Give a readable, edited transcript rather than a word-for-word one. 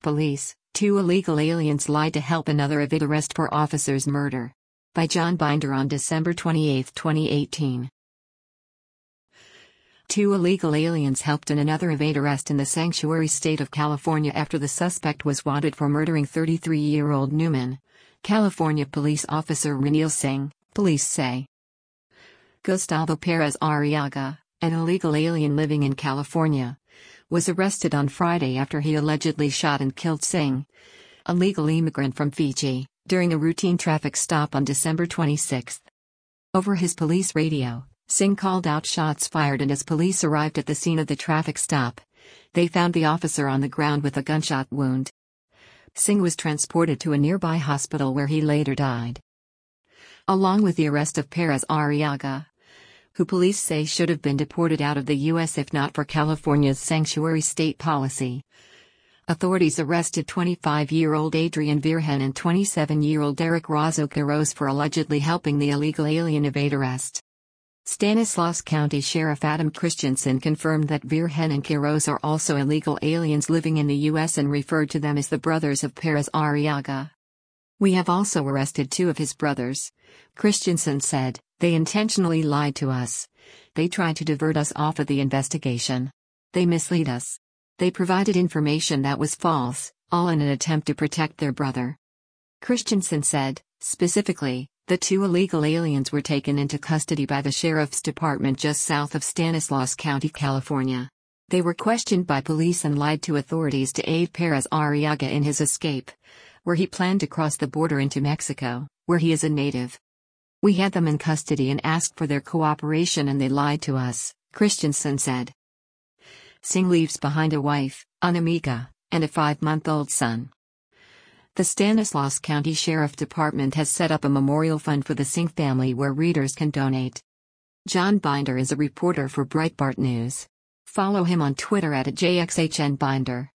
police, two illegal aliens lied to help another evade arrest for officer's murder. By John Binder on December 28, 2018. Two illegal aliens helped another evade arrest in the sanctuary state of California after the suspect was wanted for murdering 33-year-old Newman, California police officer Ranil Singh, police say. Gustavo Perez Arriaga, an illegal alien living in California, was arrested on Friday after he allegedly shot and killed Singh, a legal immigrant from Fiji, during a routine traffic stop on December 26. Over his police radio, Singh called out shots fired, and as police arrived at the scene of the traffic stop, they found the officer on the ground with a gunshot wound. Singh was transported to a nearby hospital where he later died. Along with the arrest of Perez Arriaga, who police say should have been deported out of the U.S. if not for California's sanctuary state policy, authorities arrested 25-year-old Adrian Virgen and 27-year-old Derek Razo Quiroz for allegedly helping the illegal alien evade arrest. Stanislaus County Sheriff Adam Christensen confirmed that Virgen and Quiroz are also illegal aliens living in the U.S. and referred to them as the brothers of Perez Arriaga. "We have also arrested two of his brothers," Christensen said. "They intentionally lied to us. They tried to divert us off of the investigation. They mislead us. They provided information that was false, all in an attempt to protect their brother." Christensen said, specifically, the two illegal aliens were taken into custody by the Sheriff's Department just south of Stanislaus County, California. They were questioned by police and lied to authorities to aid Perez Arriaga in his escape, where he planned to cross the border into Mexico, where he is a native. "We had them in custody and asked for their cooperation and they lied to us," Christensen said. Singh leaves behind a wife, Anamika, and a 5-month-old son. The Stanislaus County Sheriff Department has set up a memorial fund for the Singh family where readers can donate. John Binder is a reporter for Breitbart News. Follow him on Twitter @JXHNBinder.